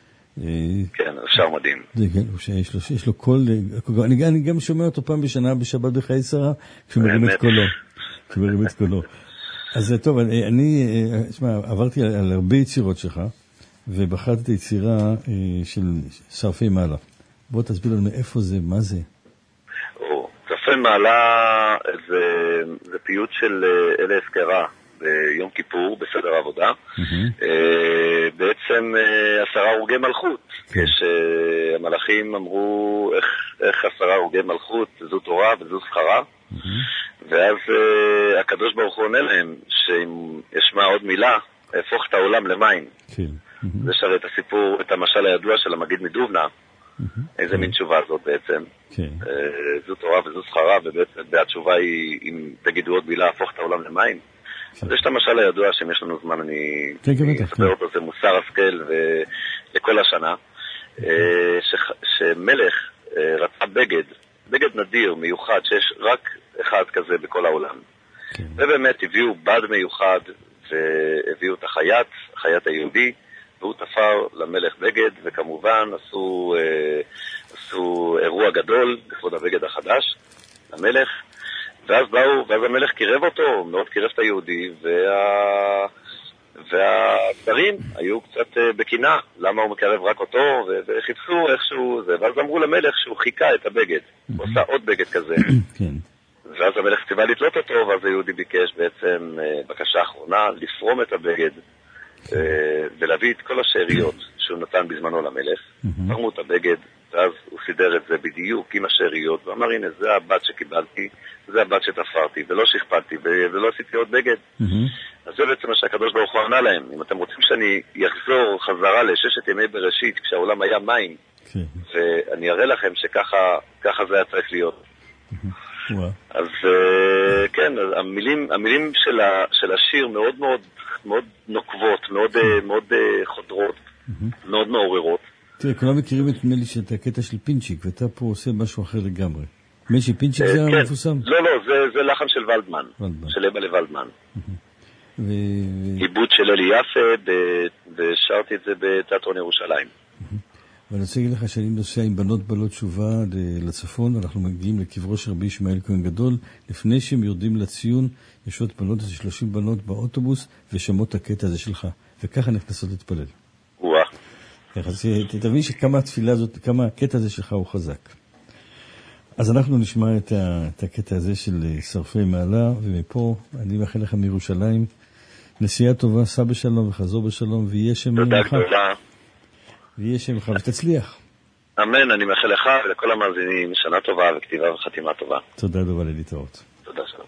כן, שר מדהים. כן, יש לו, יש לו קול, אני, אני גם שומע אותו פעם בשנה בשבת בחיי שרה, כשהוא מרים את קולו. כשהוא מרים את קולו. אז טוב, אני, אני שמה, עברתי על, על הרבה יצירות שלך, ובחרתי את היצירה של שרפי מעלה. בוא תסביר לנו איפה זה, מה זה. שרפי מעלה זה, זה פיוט של אלה אזכרה ביום כיפור, בסדר העבודה, בעצם עשרה הרוגי מלכות, כשהמלאכים אמרו איך עשרה הרוגי מלכות, זו תורה וזו שכרה, ואז הקדוש ברוך הוא עונה להם, שאם ישמע עוד מילה, הפוך את העולם למים. זה שווה את הסיפור, את המשל הידוע של המגיד מדובנה, איזה מין תשובה זאת בעצם. זו תורה וזו שכרה, ובעצם התשובה היא, אם תגידו עוד מילה, הפוך את העולם למים. אז יש את המשל הידוע, שאם יש לנו זמן, אני אספר אותו, זה מוסר השכל לכל השנה, שמלך רצה בגד, בגד נדיר, מיוחד, שיש רק אחד כזה בכל העולם. ובאמת הביאו בד מיוחד, והביאו את החייט, החייט היהודי, והוא תפר למלך בגד, וכמובן עשו, עשו אירוע גדול לכבוד הבגד החדש למלך, ואז באו, ואז המלך קירב אותו, מאוד קירב את היהודי, וה... והשרים היו קצת בקינה, למה הוא מקרב רק אותו, וחיפשו איכשהו זה, ואז אמרו למלך שהוא חיכה את הבגד, הוא עשה עוד בגד כזה. ואז המלך ציווה לתלות אותו, ואז היהודי ביקש בעצם בקשה אחרונה לפרום את הבגד, ולהביא את כל השאריות שהוא נתן בזמנו למלך, פרמו את הבגד, ואז הוא סידר את זה בדיוק עם השאריות, ואמר, הנה, זה הבת שקיבלתי, זה הבת שתפרתי, ולא שכפלתי, ולא עשיתי עוד בגד. אז זה בעצם מה שהקדוש ברוך הוא ענה להם. אם אתם רוצים שאני יחזור חזרה לששת ימי בראשית, כשהעולם היה מים, ואני אראה לכם שככה זה היה צריך להיות. אז כן, המילים של השיר מאוד מאוד מאוד נוקבות, מאוד חודרות, מאוד מעוררות. תראה, כולם מכירים את נדמה לי שאת הקטע של פינצ'יק, ואתה פה עושה משהו אחר לגמרי. משי פינצ'יק זה המפוסם? לא, לא, זה לחן של ולדמן, של אבא לוולדמן. עיבוד של אלי יפה, ושרתי את זה בתיאטרון ירושלים. ואני רוצה להגיד לך שאני נוסע עם בנות בעלות תשובה לצפון, אנחנו מגיעים לקברו של רבי ישמעאל כהן גדול, לפני שהם יורדים לציון, יש עוד בנות, זה שלושים בנות באוטובוס, ושמות הקטע הזה שלך, וככה נכנסות להתפלל. וואה. אז תבין שכמה התפילה הזאת, כמה הקטע הזה שלך הוא חזק. אז אנחנו נשמע את, ה, את הקטע הזה של שרפי מעלה, ומפה אני מאחל לך מירושלים, נסיעה טובה, סע בשלום וחזור בשלום, ויהיה שם תודה גדולה. ויהיה שם לך, ותצליח. אמן, אני מאחל לך ולכל המאזינים שנה טובה וכתיבה וחתימה טובה. תודה רבה ללהתראות. תודה שלום.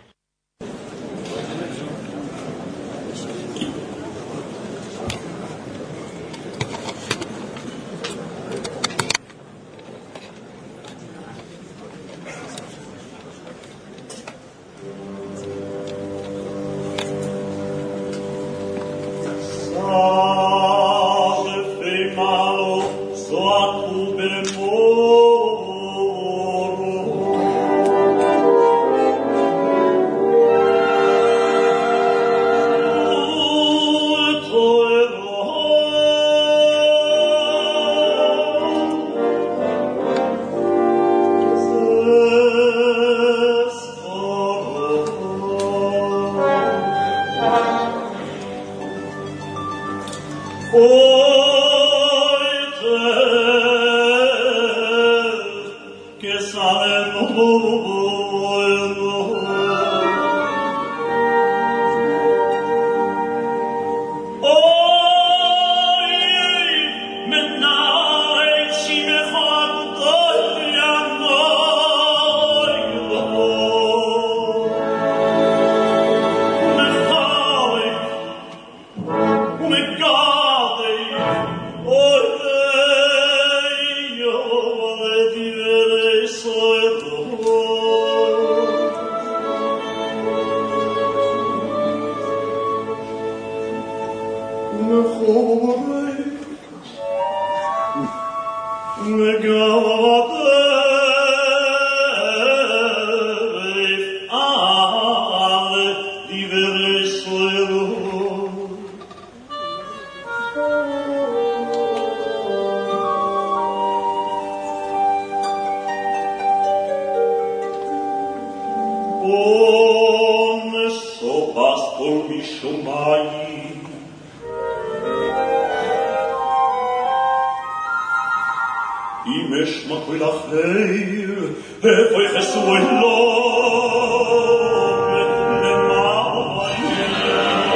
Lord,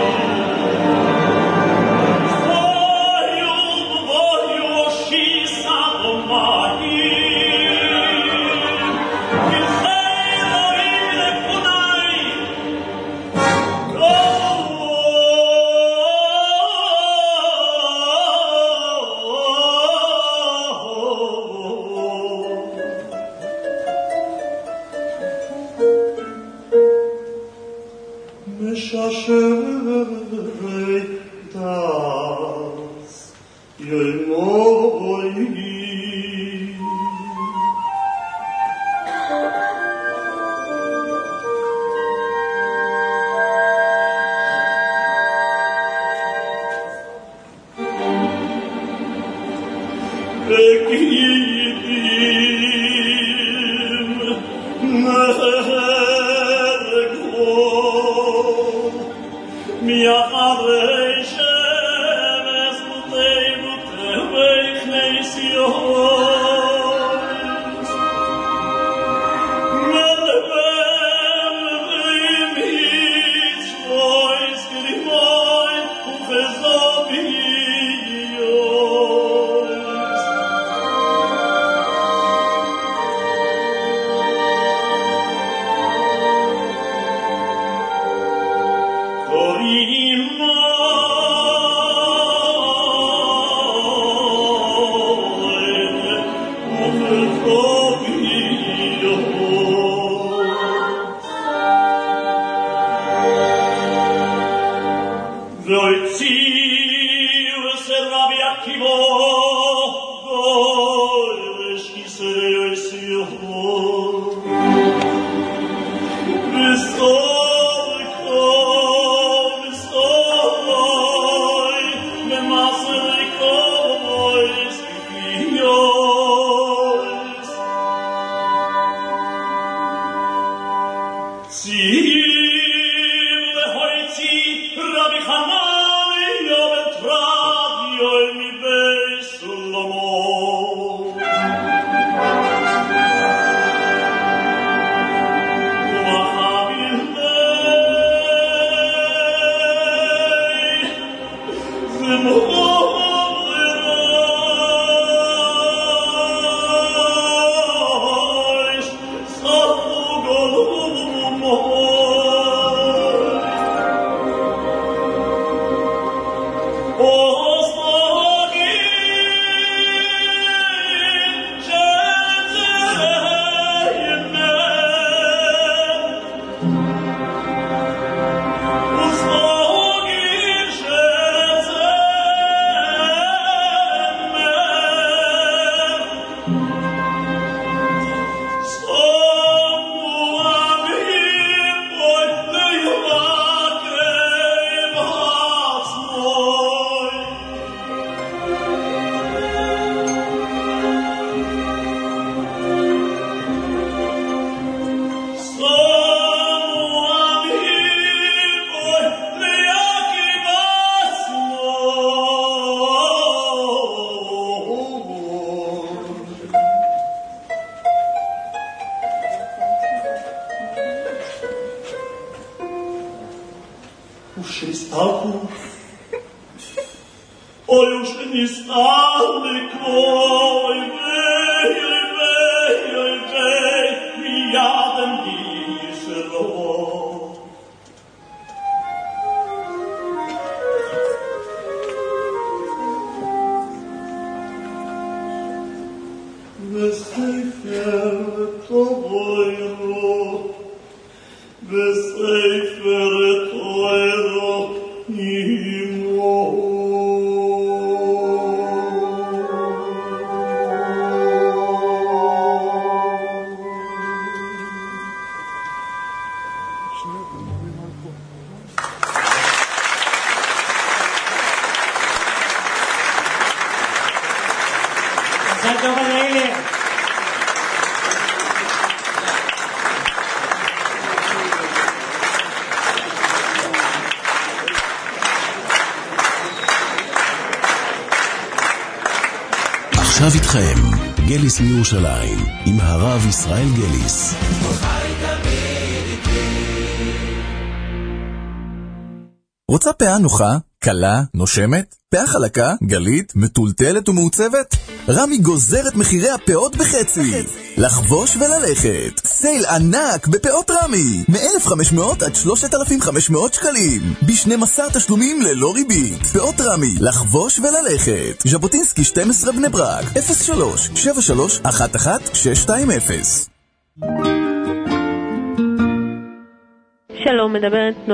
עכשיו איתכם, גליס מירושלים, עם הרב ישראל גליס. רוצה פאה נוחה, קלה, נושמת, פאה חלקה, גלית, מטולטלת ומעוצבת? רמי גוזר את מחירי הפאות בחצי. לחבוש וללכת. סייל ענק בפאות רמי. מ-אלף וחמש מאות עד שלושת אלפים וחמש מאות שקלים. ב-שנים עשר תשלומים ללא ריבית. פאות רמי. לחבוש וללכת. ז'בוטינסקי שתים עשרה בני ברק. אפס שלוש שבע שלוש אחת אחת שש שתיים אפס. שלום, מדברת נועה.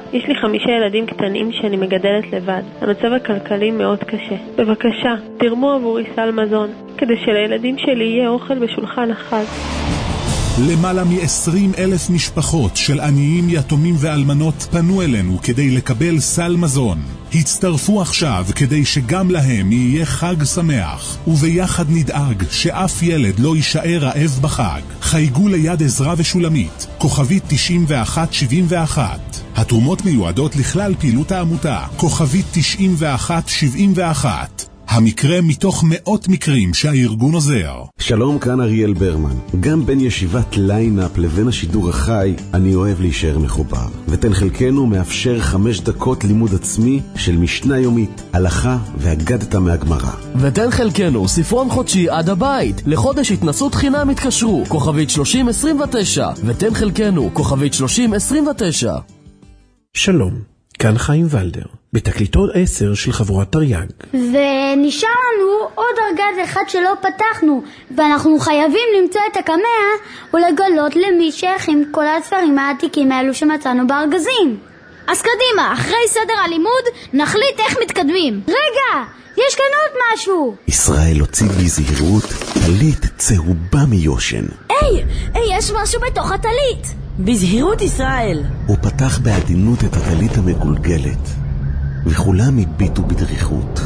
יש לי חמישה ילדים קטנים שאני מגדלת לבד. המצב הכלכלי מאוד קשה. בבקשה, תרמו עבורי סל מזון, כדי שלילדים שלי יהיה אוכל בשולחן החג. למעלה מ-עשרים אלף משפחות של עניים, יתומים ואלמנות פנו אלינו כדי לקבל סל מזון. הצטרפו עכשיו כדי שגם להם יהיה חג שמח, וביחד נדאג שאף ילד לא יישאר רעב בחג. חייגו ליד עזרא ושולמית, כוכבית תשעים ואחת שבעים ואחת. התרומות מיועדות לכלל פעילות העמותה, כוכבית תשעים ואחת שבעים ואחת. המקרה מתוך מאות מקרים שהארגון עוזר. שלום, כאן אריאל ברמן. גם בין ישיבת ליינאפ לבין השידור החי, אני אוהב להישאר מחובר. ותן חלקנו מאפשר חמש דקות לימוד עצמי של משנה יומית, הלכה והגדת מהגמרא. ותן חלקנו ספרון חודשי עד הבית. לחודש התנסות חינם התקשרו, כוכבית שלושים עשרים ותשע. ותן חלקנו, כוכבית שלושים עשרים ותשע. שלום, כאן חיים ולדר, בתקליטות עשר של חבורת תרי"ג. ונשאר לנו עוד ארגז אחד שלא פתחנו, ואנחנו חייבים למצוא את הקמע ולגלות למי שייכים כל הספרים העתיקים האלו שמצאנו בארגזים. אז קדימה, אחרי סדר הלימוד נחליט איך מתקדמים. רגע, יש כאן עוד משהו. ישראל הוציא בזהירות טלית צהובה מיושן. היי, היי, יש משהו בתוך הטלית. בזהירות ישראל. הוא פתח בעדינות את הטלית המגולגלת, וכולם הביטו בדריכות.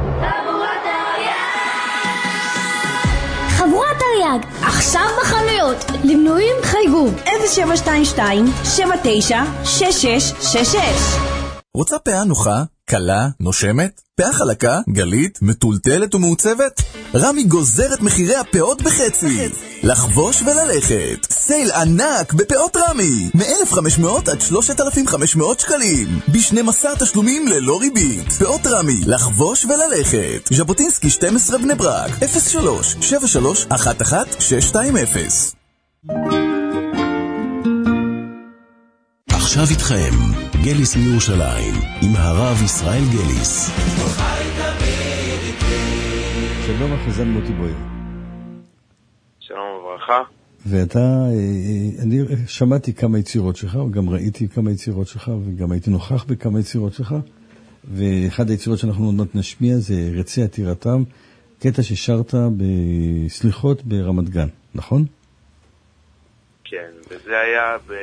חבורת תרי"ג, עכשיו בחנויות. למנויים חייגו אפס שבע שתיים שתיים שבע תשע שש שש שש שש. רוצה פאה נוחה, קלה, נושמת? פאה חלקה, גלית, מטולטלת ומעוצבת? רמי גוזר את מחירי הפאות בחצי. לחבוש וללכת. סייל ענק בפאות רמי. מ-אלף וחמש מאות עד שלושת אלפים וחמש מאות שקלים. ב-שנים עשר תשלומים ללא ריבית. פאות רמי. לחבוש וללכת. ז'בוטינסקי שתים עשרה בני ברק. אפס שלוש שבע שלוש אחת אחת שש שתיים אפס. עכשיו איתכם, גליס מירושלים, עם הרב ישראל גליס. שלום החזן מוטי בויר. שלום וברכה. ואתה, אני שמעתי כמה יצירות שלך, וגם ראיתי כמה יצירות שלך, וגם הייתי נוכח בכמה יצירות שלך, ואחד היצירות שאנחנו עוד מעט נשמיע זה רצי עתירתם, קטע ששרת בסליחות ברמת גן, נכון? כן, וזה היה ב...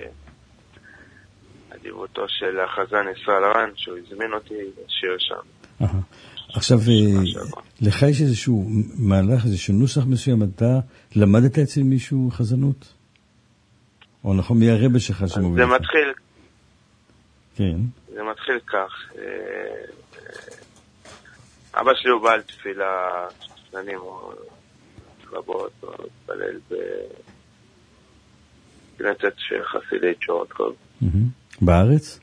אדיבותו של החזן ישראל רן, שהוא הזמין אותי לשיר שם. עכשיו, לך יש איזשהו מהלך, איזשהו נוסח מסוים, אתה למדת אצל מישהו חזנות? או נכון, מי הרבה שלך שמוביל? זה מתחיל... כן. זה מתחיל כך. אבא שלי הוא בעל תפילה שנים רבות, הוא התפלל בכנסת של חסידי צ'ורטקוב. בארץ?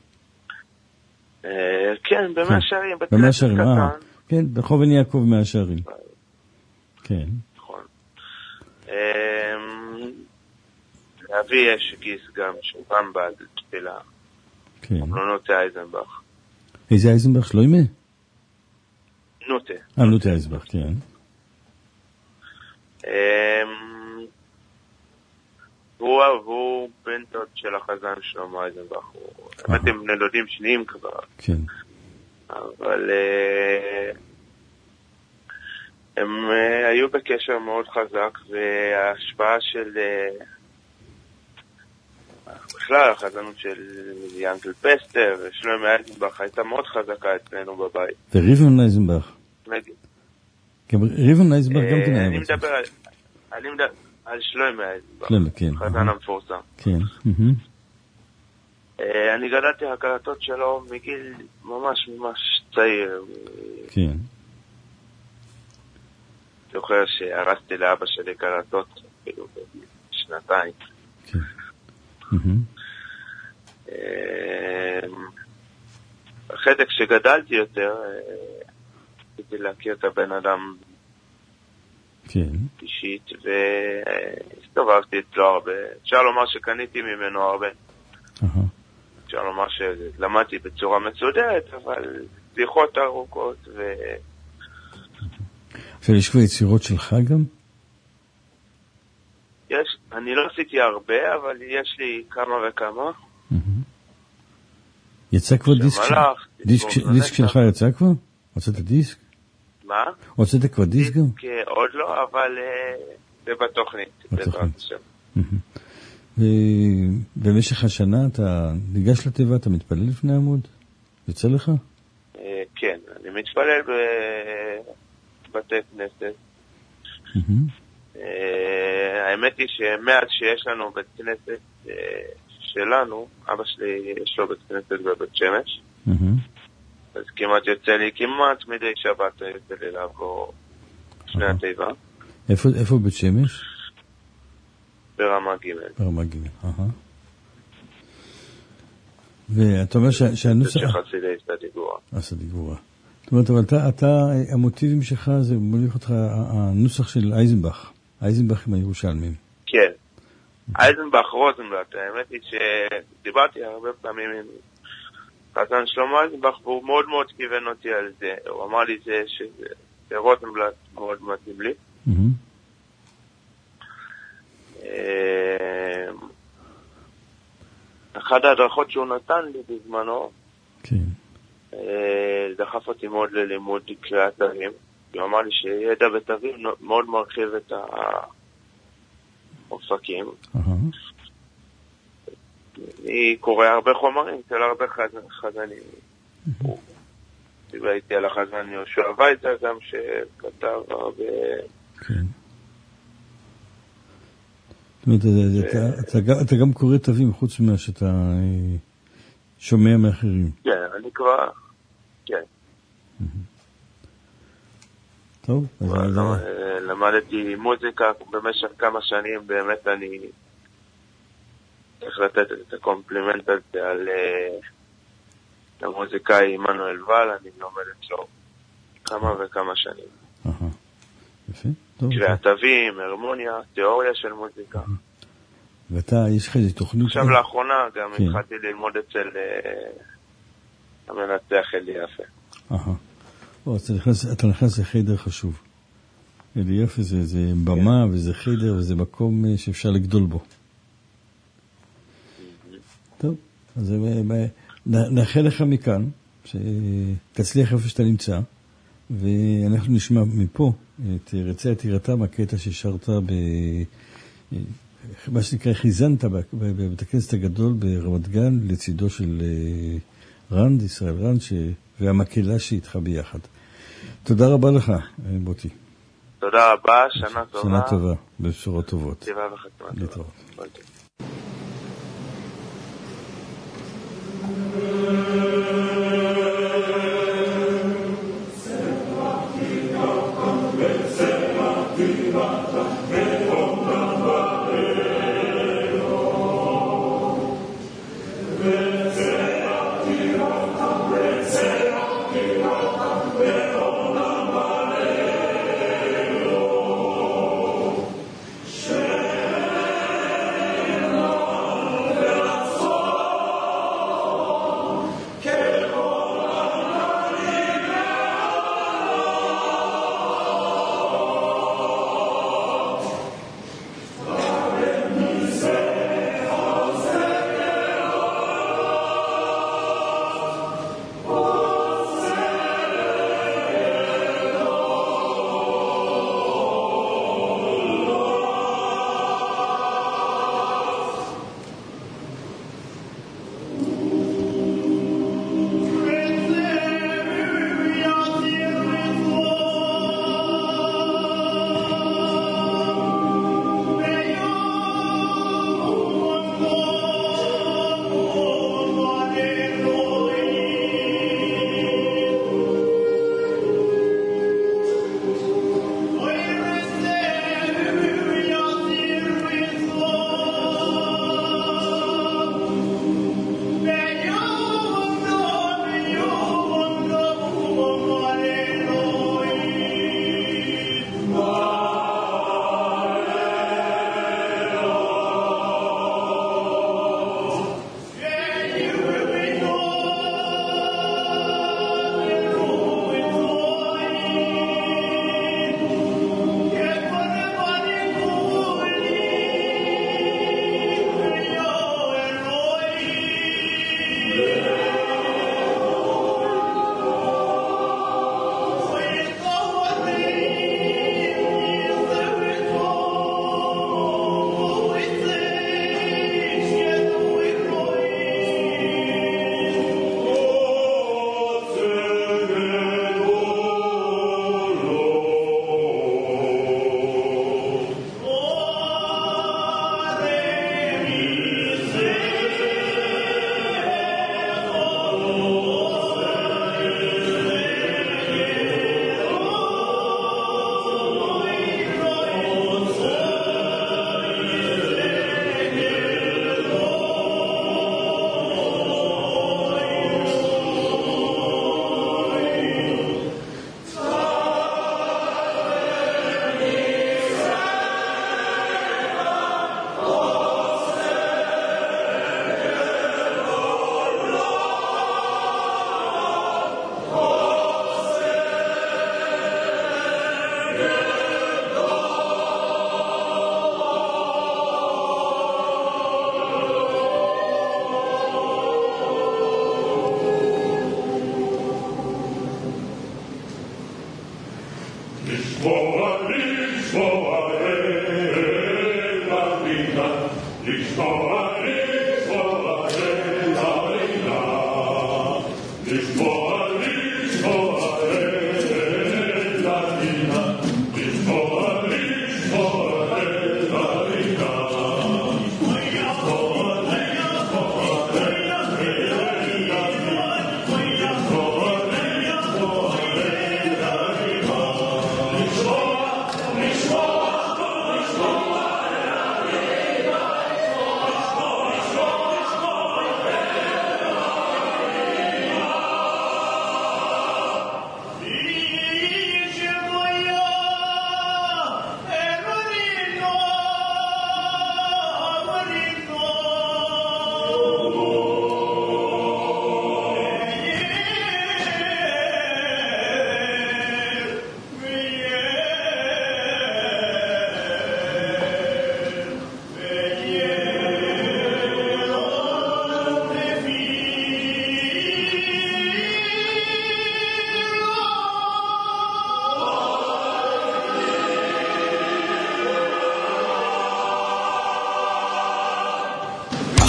כן, במאה שערים. במאה שערים, אה. כן, בחובן יעקב מאה שערים. כן. נכון. לאבי יש גיס גם, שהוא גם בעל תפילה. כן. לא נוטה אייזנבך. איזה אייזנבך? שלא ימה? נוטה. אה, נוטה אייזנבך, כן. הוא הוא בן דוד של החזן שלמה אייזנבך. באמת הם נדודים שניים כבר. כן. אבל הם היו בקשר מאוד חזק, וההשפעה של בכלל החזנות של ינקל פסטר ושלמה אייזנבך הייתה מאוד חזקה אצלנו בבית. וריבן אייזנבך? נגיד. ריבן אייזנבך גם כן היה. אני מדבר על... אני מדבר... על שלמה אייזנבך, חזן המפורסם. כן. אני גדלתי הקלטות שלו מגיל ממש ממש צעיר. כן. זוכר שהרסתי לאבא שלי קלטות, כאילו, בשנתיים. כן. אחרי זה כשגדלתי יותר, רציתי להכיר את הבן אדם כן. אישית, והסתובבתי אצלו הרבה. אפשר לומר שקניתי ממנו הרבה. אפשר לומר שלמדתי בצורה מסודרת, אבל שיחות ארוכות ו... עכשיו, יש כבר יצירות שלך גם? יש, אני לא עשיתי הרבה, אבל יש לי כמה וכמה. יצא כבר דיסק? דיסק שלך יצא כבר? הוצאת דיסק? מה? הוצאת כבר דיסק גם? דיסק עוד לא, אבל זה בתוכנית. בתוכנית. ובמשך השנה אתה ניגש לטבע, אתה מתפלל לפני עמוד? יוצא לך? כן, אני מתפלל בבתי כנסת. האמת היא שמאז שיש לנו בית כנסת שלנו, אבא שלי יש לו בית כנסת בבית שמש, אז כמעט יוצא לי, כמעט מדי שבת יוצא לי לעבור שני התיבה. איפה בית שמש? ברמה ג'. ברמה ג', אהה. ואתה אומר שהנוסח... זה שחסידי סדיגורה. סדיגורה. זאת אומרת, אבל אתה, המוטיבים שלך זה מוליך אותך, הנוסח של אייזנבך, אייזנבך עם הירושלמים. כן. אייזנבך רוזנבלט, האמת היא שדיברתי הרבה פעמים עם חזן שלמה אייזנבך, והוא מאוד מאוד כיוון אותי על זה. הוא אמר לי שרוזנבלט מאוד מתאים לי. אחת ההדרכות שהוא נתן לי בזמנו, דחף אותי מאוד ללימוד קריאת תווים. הוא אמר לי שידע בתווים מאוד מרחיב את האופקים. אני קורא הרבה חומרים אצל הרבה חזנים. דיבר איתי על החזן יהושע וייצר גם שכתב הרבה... זאת אומרת, אתה גם קורא תווים חוץ ממה שאתה שומע מאחרים. כן, אני כבר... כן. טוב. למדתי מוזיקה במשך כמה שנים, באמת אני צריך לתת את הקומפלימנט הזה על המוזיקאי עמנואל ואל, אני לומד אצלו כמה וכמה שנים. יפה. טוב. קריאת תווים, הרמוניה, תיאוריה של מוזיקה. ואתה, יש לך איזו תוכנית... עכשיו לאחרונה גם התחלתי ללמוד אצל המנצח אליאפה. אהה. אתה נכנס לחדר חשוב. אליאפה זה במה וזה חדר וזה מקום שאפשר לגדול בו. טוב, אז נאחל לך מכאן, שתצליח איפה שאתה נמצא, ואנחנו נשמע מפה את רצי עתירתם, הקטע ששרת ב... מה שנקרא, חיזנת בבית הכנסת הגדול ברמת גן, לצידו של רנד, ישראל רנד, ש... והמקהלה שאיתך ביחד. תודה רבה לך, בוטי. תודה רבה, שנה טובה. שנה טובה, בשורות טובות. טבע וחתמה טובה. להתראות. Shema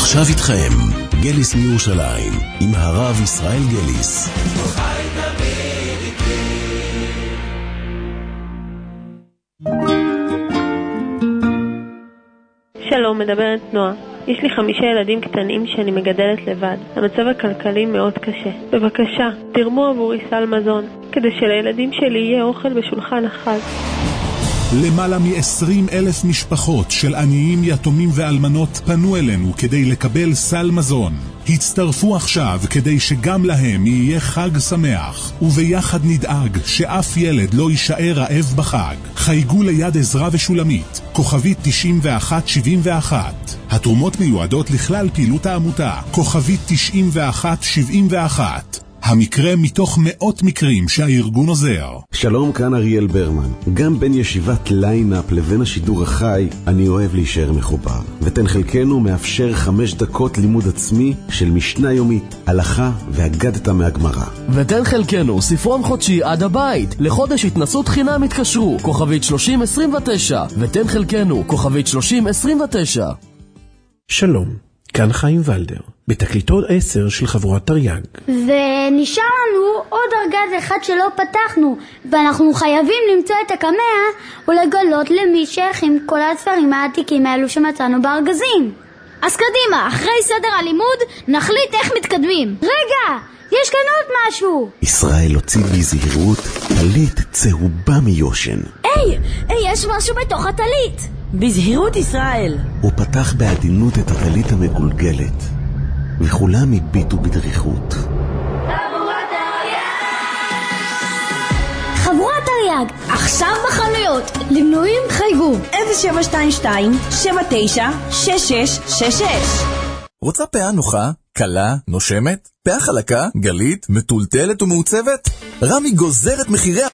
ועכשיו איתכם, גליס מירושלים, עם הרב ישראל גליס. שלום, מדברת נועה. יש לי חמישה ילדים קטנים שאני מגדלת לבד. המצב הכלכלי מאוד קשה. בבקשה, תרמו עבורי סל מזון, כדי שלילדים שלי יהיה אוכל בשולחן החג. למעלה מ-עשרים אלף משפחות של עניים, יתומים ואלמנות פנו אלינו כדי לקבל סל מזון. הצטרפו עכשיו כדי שגם להם יהיה חג שמח, וביחד נדאג שאף ילד לא יישאר רעב בחג. חייגו ליד עזרא ושולמית, כוכבית תשעים ואחת שבעים ואחת. התרומות מיועדות לכלל פעילות העמותה, כוכבית תשעים ואחת שבעים ואחת. המקרה מתוך מאות מקרים שהארגון עוזר. שלום, כאן אריאל ברמן. גם בין ישיבת ליינאפ לבין השידור החי, אני אוהב להישאר מחובר. ותן חלקנו מאפשר חמש דקות לימוד עצמי של משנה יומית, הלכה והגדת מהגמרא. ותן חלקנו ספרון חודשי עד הבית. לחודש התנסות חינם התקשרו, כוכבית שלושים עשרים ותשע. ותן חלקנו, כוכבית שלושים עשרים ותשע. שלום, כאן חיים ולדר, בתקליטות עשר של חבורת תרי"ג. ונשאר לנו עוד ארגז אחד שלא פתחנו, ואנחנו חייבים למצוא את הקמע ולגלות למי שייכים כל הספרים העתיקים האלו שמצאנו בארגזים. אז קדימה, אחרי סדר הלימוד נחליט איך מתקדמים. רגע, יש כאן עוד משהו. ישראל הוציא בזהירות טלית צהובה מיושן. היי, היי, יש משהו בתוך הטלית. בזהירות ישראל. הוא פתח בעדינות את הטלית המגולגלת, וכולם הביטו בדריכות. חבורת תרי"ג, עכשיו בחנויות. למנויים חייגו אפס שבע שתיים שתיים שבע תשע שש שש שש שש. רוצה פאה נוחה, קלה, נושמת? פאה חלקה, גלית, מטולטלת ומעוצבת? רמי גוזרת מחירי